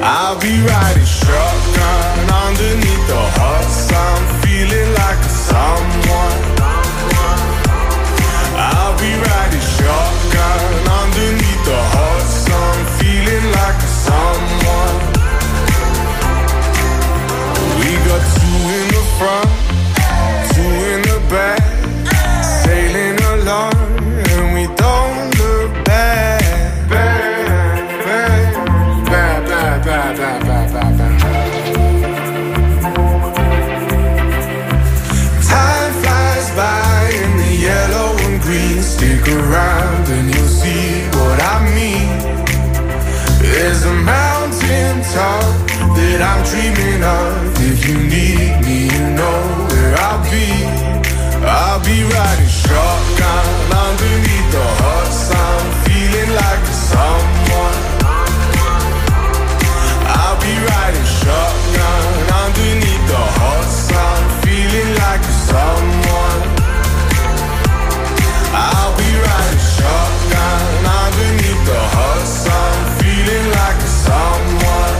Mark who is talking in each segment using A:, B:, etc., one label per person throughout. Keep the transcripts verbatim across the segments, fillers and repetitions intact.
A: I'll be riding shotgun underneath the hot sun, feeling like a someone. I'll be riding shotgun underneath the hot sun, feeling like a someone. We got two in the front, two in the back, sailing along and we don't look back. Time flies by in the yellow and green. Stick around and you'll see what I mean. There's a mountain top that I'm dreaming of. If you need me, you know where I'll be. I'll be riding shotgun underneath the hot sun, feeling like a someone. I'll be riding shotgun underneath the hot sun, feeling like a someone. I'll be riding shotgun underneath the hot sun, feeling like a someone.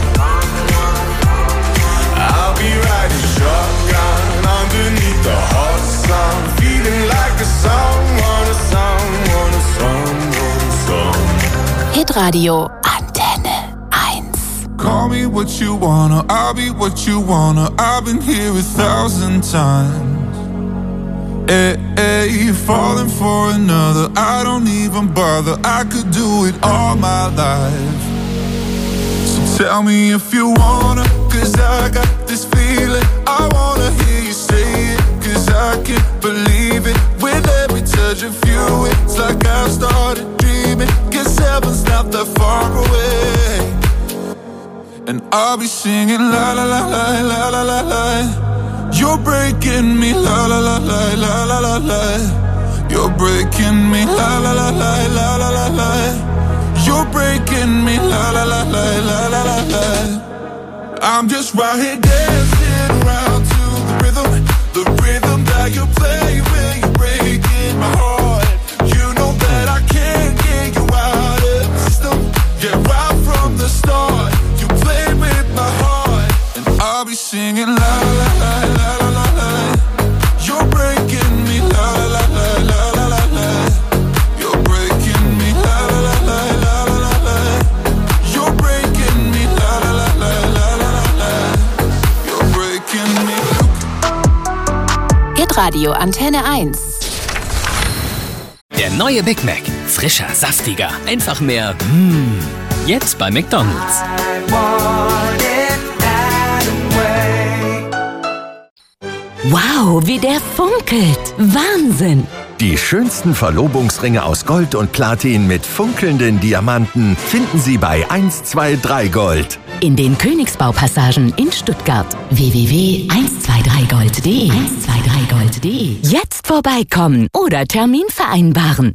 A: I'll be riding shotgun underneath the hot sun, feeling like a someone, a someone, a someone, a someone.
B: Hitradio Antenne eins.
C: Call me what you wanna, I'll be what you wanna. I've been here a thousand times. Hey, hey, falling for another, I don't even bother. I could do it all my life. So tell me if you wanna, cause I got this feeling. I wanna hear you say it, cause I can't believe it. With every touch of you, it's like I've started dreaming. Cause heaven's not that far away. And I'll be singing la la la la la la la la. You're breaking me la la la la la la la la. You're breaking me la la la la la la la la. You're breaking me la la la la la la la la. I'm just right here dancing around to the rhythm, the rhythm that you play when you're breaking my heart. You know that I can't get you out of the system. Yeah, right from the start. With my heart, and I'll be singing la la la la la la la. You're breaking me la la la la la la la. You're breaking me la la la la la la la. You're breaking me la la la la la la la. You're breaking me.
B: Hitradio Antenne eins.
D: Der neue Big Mac. Frischer, saftiger, einfach mehr. Mmh. Jetzt bei McDonald's.
E: Wow, wie der funkelt. Wahnsinn.
F: Die schönsten Verlobungsringe aus Gold und Platin mit funkelnden Diamanten finden Sie bei eins zwei drei Gold.
E: In den Königsbaupassagen in Stuttgart. w w w punkt eins zwei drei gold punkt de eins zwei drei gold punkt de. Jetzt vorbeikommen oder Termin vereinbaren.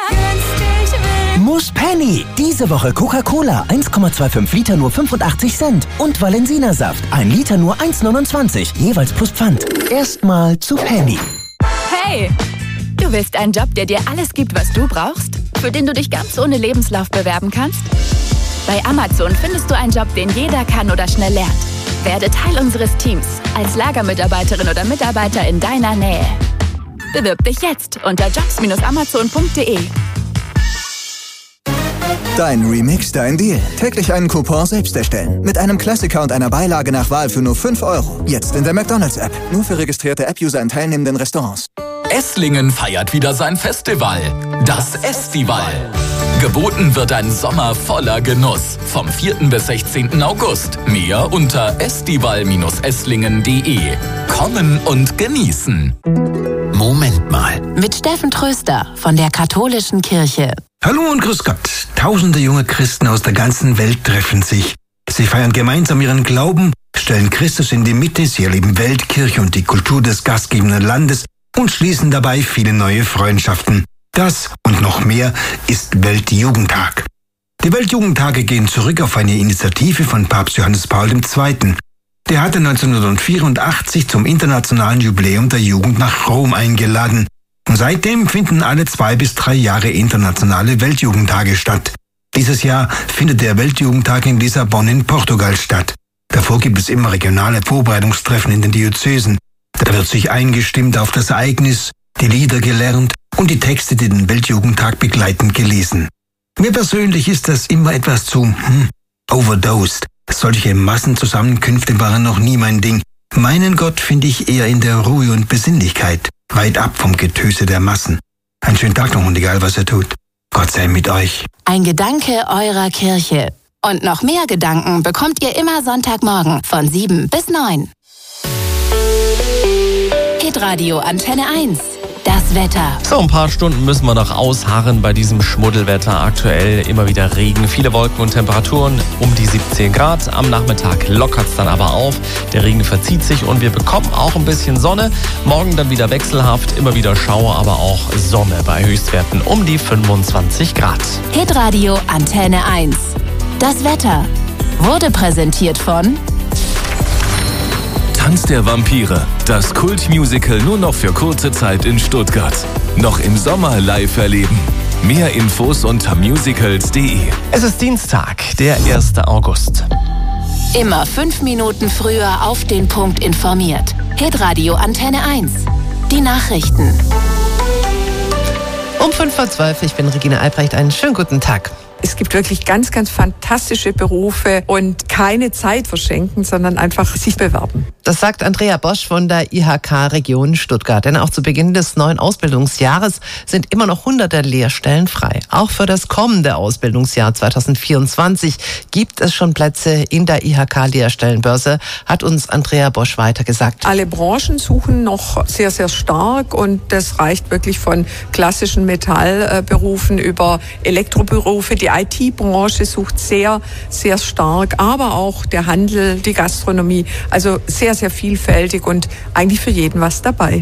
G: Muss Penny. Diese Woche Coca-Cola eins Komma fünfundzwanzig Liter nur fünfundachtzig Cent und Valensina-Saft ein Liter nur eins neunundzwanzig, jeweils plus Pfand. Erstmal zu Penny.
B: Hey, du willst einen Job, der dir alles gibt, was du brauchst? Für den du dich ganz ohne Lebenslauf bewerben kannst? Bei Amazon findest du einen Job, den jeder kann oder schnell lernt. Werde Teil unseres Teams als Lagermitarbeiterin oder Mitarbeiter in deiner Nähe. Bewirb dich jetzt unter jobs Bindestrich amazon Punkt de.
H: Dein Remix, dein Deal. Täglich einen Coupon selbst erstellen. Mit einem Klassiker und einer Beilage nach Wahl für nur fünf Euro. Jetzt in der McDonald's-App. Nur für registrierte App-User in teilnehmenden Restaurants.
I: Esslingen feiert wieder sein Festival. Das Estival. Geboten wird ein Sommer voller Genuss. Vom vierten bis sechzehnten August. Mehr unter estival Bindestrich esslingen Punkt de. Kommen und genießen.
D: Moment mal.
B: Mit Steffen Tröster von der Katholischen Kirche.
J: Hallo und grüß Gott. Tausende junge Christen aus der ganzen Welt treffen sich. Sie feiern gemeinsam ihren Glauben, stellen Christus in die Mitte, sie erleben Weltkirche und die Kultur des gastgebenden Landes und schließen dabei viele neue Freundschaften. Das und noch mehr ist Weltjugendtag. Die Weltjugendtage gehen zurück auf eine Initiative von Papst Johannes Paul der Zweite. Der hatte neunzehnhundertvierundachtzig zum internationalen Jubiläum der Jugend nach Rom eingeladen. Und seitdem finden alle zwei bis drei Jahre internationale Weltjugendtage statt. Dieses Jahr findet der Weltjugendtag in Lissabon in Portugal statt. Davor gibt es immer regionale Vorbereitungstreffen in den Diözesen. Da wird sich eingestimmt auf das Ereignis, die Lieder gelernt und die Texte, die den Weltjugendtag begleiten, gelesen. Mir persönlich ist das immer etwas zu hm, overdosed. Solche Massenzusammenkünfte waren noch nie mein Ding. Meinen Gott finde ich eher in der Ruhe und Besinnlichkeit, weit ab vom Getöse der Massen. Einen schönen Tag noch und egal, was er tut. Gott sei mit euch.
E: Ein Gedanke eurer Kirche. Und noch mehr Gedanken bekommt ihr immer Sonntagmorgen von sieben bis neun. Hitradio Antenne eins. Das Wetter.
K: So, ein paar Stunden müssen wir noch ausharren bei diesem Schmuddelwetter. Aktuell immer wieder Regen, viele Wolken und Temperaturen um die siebzehn Grad. Am Nachmittag lockert es dann aber auf. Der Regen verzieht sich und wir bekommen auch ein bisschen Sonne. Morgen dann wieder wechselhaft, immer wieder Schauer, aber auch Sonne bei Höchstwerten um die fünfundzwanzig Grad.
E: Hitradio Antenne eins. Das Wetter wurde präsentiert von
L: Tanz der Vampire, das Kultmusical nur noch für kurze Zeit in Stuttgart. Noch im Sommer live erleben. Mehr Infos unter musicals punkt de.
K: Es ist Dienstag, der erster August.
E: Immer fünf Minuten früher auf den Punkt informiert. Hitradio Antenne eins. Die Nachrichten.
M: Um fünf vor zwölf, ich bin Regina Albrecht. Einen schönen guten Tag. Es gibt wirklich ganz, ganz fantastische Berufe und keine Zeit verschenken, sondern einfach sich bewerben. Das sagt Andrea Bosch von der I H K Region Stuttgart. Denn auch zu Beginn des neuen Ausbildungsjahres sind immer noch hunderte Lehrstellen frei. Auch für das kommende Ausbildungsjahr zweitausendvierundzwanzig gibt es schon Plätze in der I H K-Lehrstellenbörse, hat uns Andrea Bosch weitergesagt. Alle Branchen suchen noch sehr, sehr stark und das reicht wirklich von klassischen Metallberufen über Elektroberufe. Die I T-Branche sucht sehr, sehr stark, aber auch der Handel, die Gastronomie. Also sehr, sehr vielfältig und eigentlich für jeden was dabei.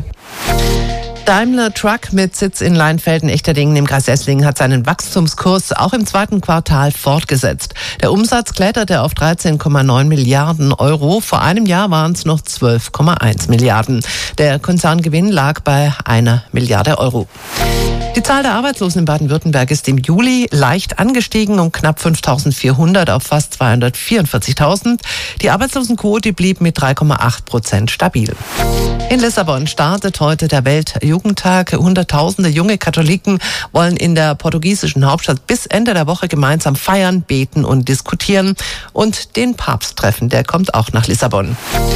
M: Daimler Truck mit Sitz in Leinfelden-Echterdingen im Kreis Esslingen hat seinen Wachstumskurs auch im zweiten Quartal fortgesetzt. Der Umsatz kletterte auf dreizehn Komma neun Milliarden Euro. Vor einem Jahr waren es noch zwölf Komma eins Milliarden. Der Konzerngewinn lag bei einer Milliarde Euro. Die Zahl der Arbeitslosen in Baden-Württemberg ist im Juli leicht angestiegen, um knapp fünftausendvierhundert auf fast zweihundertvierundvierzigtausend. Die Arbeitslosenquote blieb mit drei Komma acht Prozent stabil. In Lissabon startet heute der Weltjugendtag. Hunderttausende junge Katholiken wollen in der portugiesischen Hauptstadt bis Ende der Woche gemeinsam feiern, beten und diskutieren und den Papst treffen. Der kommt auch nach Lissabon.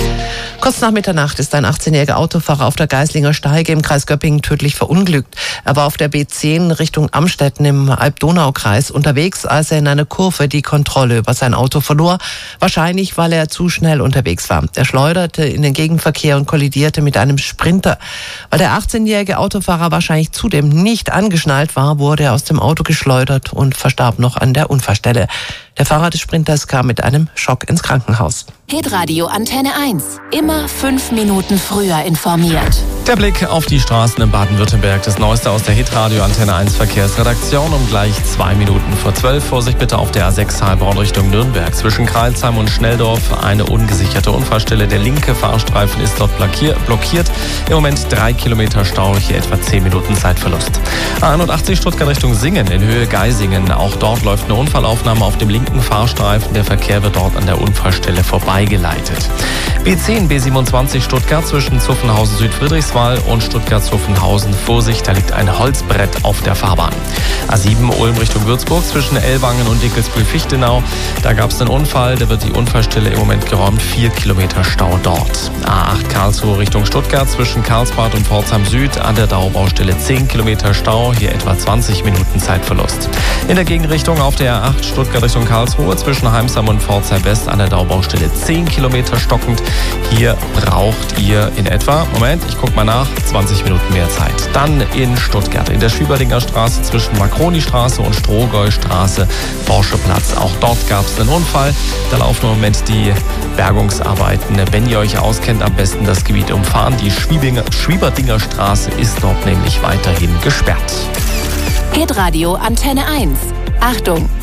M: Kurz nach Mitternacht ist ein achtzehnjähriger Autofahrer auf der Geislinger Steige im Kreis Göppingen tödlich verunglückt. Er war auf der B zehn Richtung Amstetten im Alb-Donau-Kreis unterwegs, als er in einer Kurve die Kontrolle über sein Auto verlor. Wahrscheinlich, weil er zu schnell unterwegs war. Er schleuderte in den Gegenverkehr und kollidierte mit einem Sprinter. Weil der achtzehnjährige Autofahrer wahrscheinlich zudem nicht angeschnallt war, wurde er aus dem Auto geschleudert und verstarb noch an der Unfallstelle. Der Fahrer des Sprinters kam mit einem Schock ins Krankenhaus.
E: Hitradio Antenne eins. Immer fünf Minuten früher informiert.
K: Der Blick auf die Straßen in Baden-Württemberg. Das Neueste aus der Hitradio Antenne eins Verkehrsredaktion um gleich zwei Minuten vor zwölf. Vorsicht bitte auf der A sechs Heilbronn Richtung Nürnberg. Zwischen Kreilsheim und Schnelldorf eine ungesicherte Unfallstelle. Der linke Fahrstreifen ist dort blockiert. Im Moment drei Kilometer Stau, hier etwa zehn Minuten Zeitverlust. A einundachtzig Stuttgart Richtung Singen in Höhe Geisingen. Auch dort läuft eine Unfallaufnahme auf dem linken Fahrstreifen. Der Verkehr wird dort an der Unfallstelle vorbeigeleitet. B zehn B siebenundzwanzig Stuttgart zwischen Zuffenhausen Südfriedrichswald und Stuttgart-Zuffenhausen. Vorsicht, da liegt ein Holzbrett auf der Fahrbahn. A sieben Ulm Richtung Würzburg zwischen Ellwangen und Dickelsbühl-Fichtenau. Da gab es einen Unfall, da wird die Unfallstelle im Moment geräumt. Vier Kilometer Stau dort. A acht Karlsruhe Richtung Stuttgart zwischen Karlsbad und Pforzheim Süd. An der Dauerbaustelle zehn Kilometer Stau, hier etwa zwanzig Minuten Zeitverlust. In der Gegenrichtung auf der A acht Stuttgart Richtung Karlsruhe zwischen Heimsam und Pforzheim West an der Dauerbaustelle zehn Kilometer stockend. Hier braucht ihr in etwa, Moment, ich guck mal nach, zwanzig Minuten mehr Zeit. Dann in Stuttgart in der Schüberdinger Straße zwischen Marconi-Straße und Strohgäu-Straße, Borscheplatz. Auch dort gab es einen Unfall. Da laufen im Moment die Bergungsarbeiten. Wenn ihr euch auskennt, am besten das Gebiet umfahren. Die Schwieberdinger Straße ist dort nämlich weiterhin gesperrt.
E: Hitradio Antenne eins. Achtung,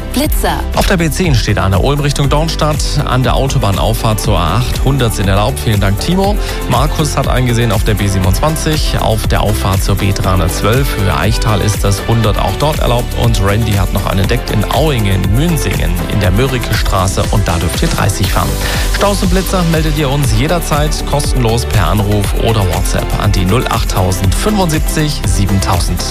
B: Blitzer.
K: Auf der B zehn steht eine Ulm Richtung Dornstadt. An der Autobahnauffahrt zur A acht hundert sind erlaubt. Vielen Dank, Timo. Markus hat eingesehen auf der B siebenundzwanzig. Auf der Auffahrt zur B dreihundertzwölf. Für Eichtal ist das hundert auch dort erlaubt. Und Randy hat noch einen entdeckt in Auingen, Münsingen in der Mörike Straße. Und da dürft ihr dreißig fahren. Staus und Blitzer meldet ihr uns jederzeit kostenlos per Anruf oder WhatsApp an die null achttausend fünfundsiebzig siebentausend.